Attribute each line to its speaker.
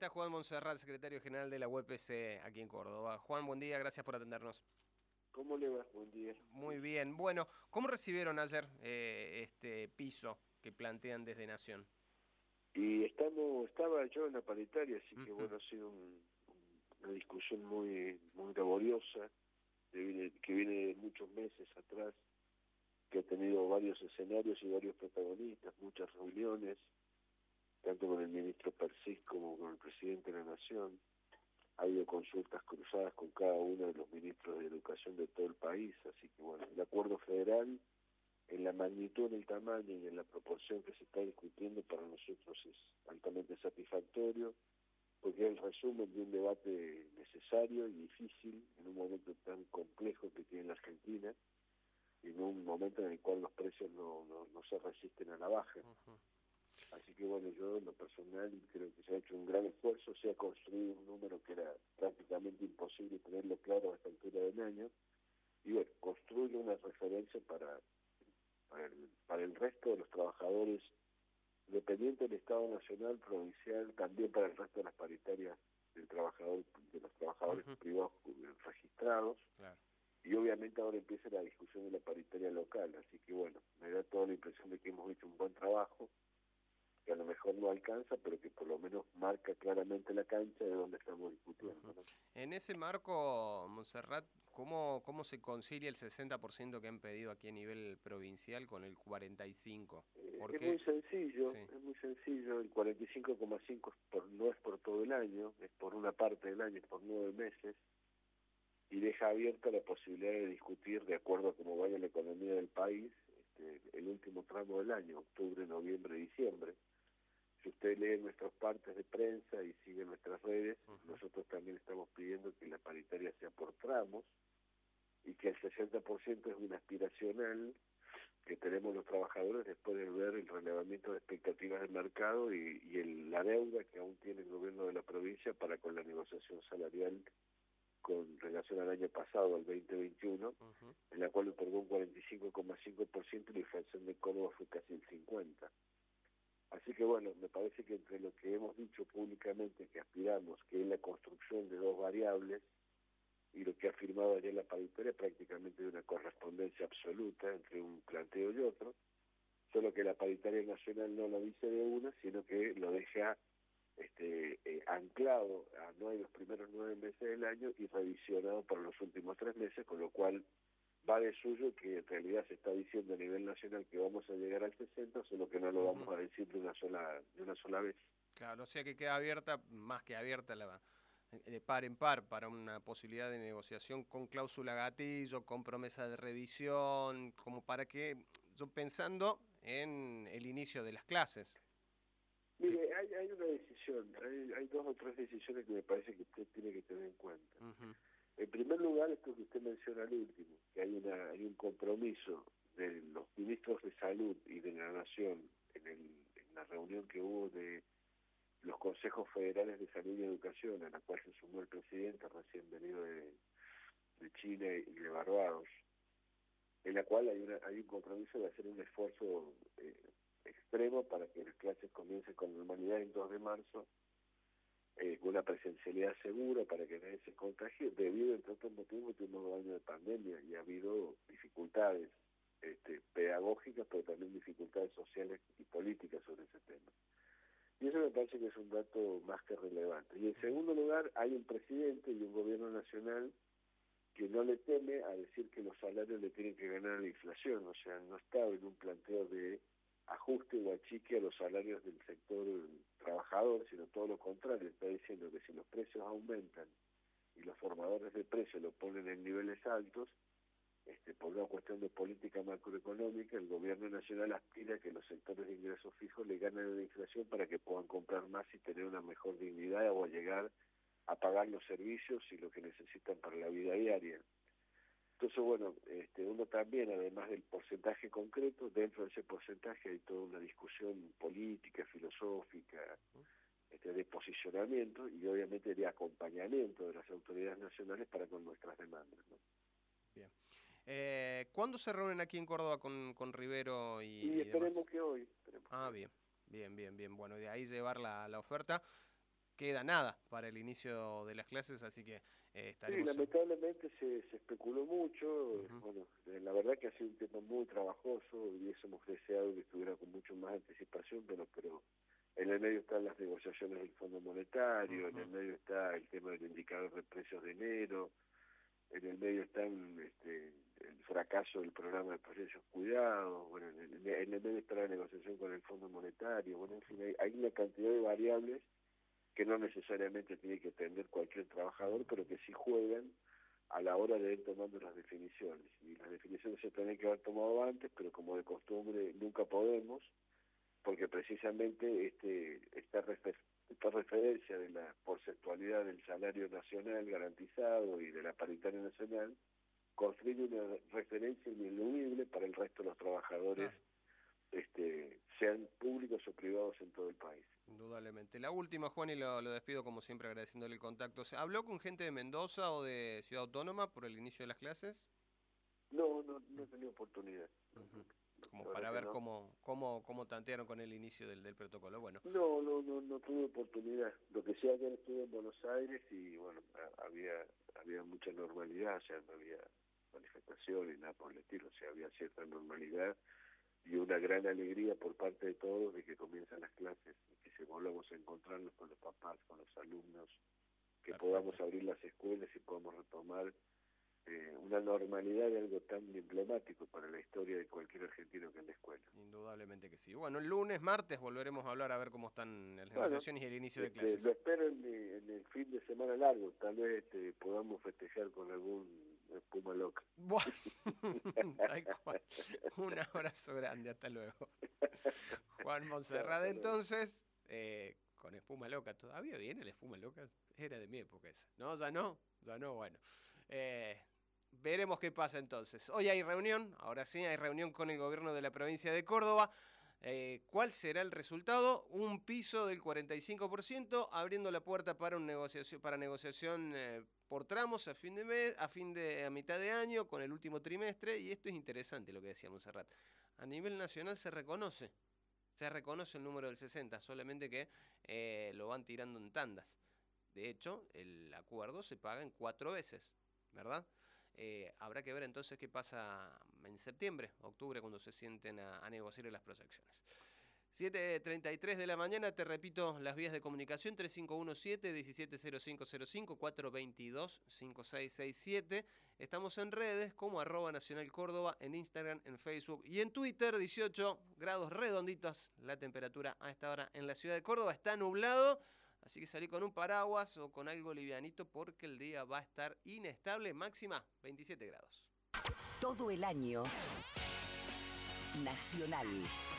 Speaker 1: está Juan Monserrat, secretario general de la UPC aquí en Córdoba. Juan, buen día, gracias por atendernos.
Speaker 2: ¿Cómo le va? Buen día.
Speaker 1: Muy bien. Bueno, ¿cómo recibieron ayer este piso que plantean desde Nación?
Speaker 2: Y estaba yo en la paritaria, así que
Speaker 1: Ujú.
Speaker 2: bueno, ha sido una discusión muy laboriosa, que viene de muchos meses atrás, que ha tenido varios escenarios y varios protagonistas, muchas reuniones, tanto con el ministro Persis como con el presidente de la Nación. Ha habido consultas cruzadas con cada uno de los ministros de Educación de todo el país, así que bueno, el acuerdo federal, en la magnitud, en el tamaño y en la proporción que se está discutiendo, para nosotros es altamente satisfactorio, porque es el resumen de un debate necesario y difícil en un momento tan complejo que tiene la Argentina, y en un momento en el cual los precios no se resisten a la baja.
Speaker 1: Ujú.
Speaker 2: Así que bueno, yo en lo personal creo que se ha hecho un gran esfuerzo, se ha construido un número que era prácticamente imposible tenerlo claro a esta altura del año, y bueno, construye una referencia para el resto de los trabajadores, dependiente del Estado Nacional, provincial, también para el resto de las paritarias de los trabajadores
Speaker 1: Ujú.
Speaker 2: privados registrados,
Speaker 1: Claro.
Speaker 2: y obviamente ahora empieza la discusión de la paritaria local, así que bueno, me da toda la impresión de que hemos hecho un buen trabajo, que a lo mejor no alcanza, pero que por lo menos marca claramente la cancha de donde estamos discutiendo,
Speaker 1: Ujú.
Speaker 2: ¿no?
Speaker 1: En ese marco, Monserrat, ¿cómo se concilia el 60% que han pedido aquí a nivel provincial con el 45%? ¿Por
Speaker 2: Es
Speaker 1: qué?
Speaker 2: muy sencillo,
Speaker 1: Sí.
Speaker 2: el 45,5 no es por todo el año, es por una parte del año, es por 9 meses, y deja abierta la posibilidad de discutir, de acuerdo a cómo vaya la economía del país, el último tramo del año, octubre, noviembre, diciembre. Si usted lee nuestras partes de prensa y sigue nuestras redes,
Speaker 1: Ujú.
Speaker 2: nosotros también estamos pidiendo que la paritaria sea por tramos, y que el 60% es una aspiracional que tenemos los trabajadores después de ver el relevamiento de expectativas del mercado y la deuda que aún tiene el gobierno de la provincia para con la negociación salarial con relación al año pasado, al 2021,
Speaker 1: Ujú.
Speaker 2: en la cual otorgó un 45,5% y la inflación de Córdoba fue casi el 50%. Así que bueno, me parece que entre lo que hemos dicho públicamente que aspiramos, que es la construcción de dos variables, y lo que ha firmado ayer la paritaria, prácticamente de una correspondencia absoluta entre un planteo y otro, solo que la paritaria nacional no lo dice de una, sino que lo deja anclado a los primeros 9 meses del año y revisionado para los últimos 3 meses, con lo cual va de suyo que en realidad se está diciendo a nivel nacional que vamos a llegar al 60, solo que no lo vamos
Speaker 1: Ujú.
Speaker 2: a decir de una sola vez.
Speaker 1: Claro, o sea que queda abierta, más que abierta, de par en par para una posibilidad de negociación con cláusula gatillo, con promesa de revisión, como para que, yo pensando en el inicio de las clases. Que,
Speaker 2: Mire, hay una decisión, hay dos o tres decisiones que me parece que usted tiene que tener en cuenta.
Speaker 1: ujú.
Speaker 2: En primer lugar, esto que usted menciona al último, que hay un compromiso de los ministros de Salud y de la Nación en la reunión que hubo de los consejos federales de salud y educación, a la cual se sumó el presidente recién venido de Chile y de Barbados, en la cual hay un compromiso de hacer un esfuerzo extremo para que las clases comiencen con normalidad el 2 de marzo, con una presencialidad segura para que nadie se contagie, debido, entre otros motivos, que tuvimos 2 años de pandemia y ha habido dificultades pedagógicas, pero también dificultades sociales y políticas sobre ese tema. Y eso me parece que es un dato más que relevante. Y en segundo lugar, hay un presidente y un gobierno nacional que no le teme a decir que los salarios le tienen que ganar a la inflación, o sea, no está en un planteo de ajuste o achique a los salarios del sector trabajador, sino todo lo contrario, está diciendo que si los precios aumentan y los formadores de precios lo ponen en niveles altos, por una cuestión de política macroeconómica, el gobierno nacional aspira a que los sectores de ingresos fijos le ganen a la inflación para que puedan comprar más y tener una mejor dignidad o llegar a pagar los servicios y lo que necesitan para la vida diaria. Entonces, bueno, uno también, además del porcentaje concreto, dentro de ese porcentaje hay toda una discusión política, filosófica, de posicionamiento y obviamente de acompañamiento de las autoridades nacionales para con nuestras demandas, ¿no?
Speaker 1: Bien. ¿Cuándo se reúnen aquí en Córdoba con Rivero
Speaker 2: Y
Speaker 1: y demás?
Speaker 2: esperemos que hoy, esperemos que
Speaker 1: Ah,
Speaker 2: hoy.
Speaker 1: bien, bien, bien, bien. Bueno, de ahí llevar la oferta. queda nada para el inicio de las clases, así que estaremos...
Speaker 2: Sí, lamentablemente se especuló mucho. Bueno, la verdad que ha sido un tema muy trabajoso, hubiésemos deseado que estuviera con mucho más anticipación, pero en el medio están las negociaciones del Fondo Monetario, en el medio está el tema del indicador de precios de enero, en el medio está el fracaso del programa de precios cuidados, bueno, en el medio está la negociación con el Fondo Monetario, bueno, en fin, hay una cantidad de variables que no necesariamente tiene que atender cualquier trabajador, pero que sí juegan a la hora de ir tomando las definiciones. Y las definiciones se tienen que haber tomado antes, pero como de costumbre nunca podemos, porque precisamente esta referencia de la porcentualidad del salario nacional garantizado y de la paritaria nacional construye una referencia ineludible para el resto de los trabajadores, sean públicos o privados en todo el país.
Speaker 1: Indudablemente. La última, Juan, y lo despido como siempre agradeciéndole el contacto. ¿Se habló con gente de Mendoza o de Ciudad Autónoma por el inicio de las clases?
Speaker 2: No he tenido oportunidad.
Speaker 1: Como para ver cómo tantearon con el inicio del protocolo. Bueno.
Speaker 2: No tuve oportunidad. Lo que sí, ayer estuve en Buenos Aires y bueno, había mucha normalidad, o sea, no había manifestaciones, nada por el estilo, o sea, había cierta normalidad y una gran alegría por parte de todos de que comienzan las clases, que se volvamos a encontrarnos con los papás, con los alumnos, que
Speaker 1: Perfecto.
Speaker 2: Podamos abrir las escuelas y podamos retomar una normalidad de algo tan emblemático para la historia de cualquier argentino que ande a escuela.
Speaker 1: Indudablemente que sí. Bueno, el lunes, martes volveremos a hablar a ver cómo están las negociaciones y el inicio de clases.
Speaker 2: Lo espero en el fin de semana largo, tal vez podamos festejar con algún espuma loca.
Speaker 1: Bueno, tal cual. Un abrazo grande, hasta luego. Juan Monserrat, entonces, con espuma loca. ¿Todavía viene la espuma loca? Era de mi época esa. No, ya no, bueno. Veremos qué pasa entonces. Hoy hay reunión, ahora sí, hay reunión con el gobierno de la provincia de Córdoba. ¿Cuál será el resultado? Un piso del 45%, abriendo la puerta para negociación por tramos a fin de mes, a mitad de año, con el último trimestre. Y esto es interesante lo que decía Monserrat. A nivel nacional se reconoce el número del 60, solamente que lo van tirando en tandas. De hecho, el acuerdo se paga en 4 veces, ¿verdad? Habrá que ver entonces qué pasa en septiembre, octubre, cuando se sienten a negociar las proyecciones. 7:33 de la mañana, te repito, las vías de comunicación, 3517-170505, 422-5667. Estamos en redes como @Nacional Córdoba, en Instagram, en Facebook y en Twitter. 18 grados redonditos la temperatura a esta hora en la ciudad de Córdoba. Está nublado. Así que salí con un paraguas o con algo livianito porque el día va a estar inestable, máxima 27 grados.
Speaker 3: Todo el año Nacional.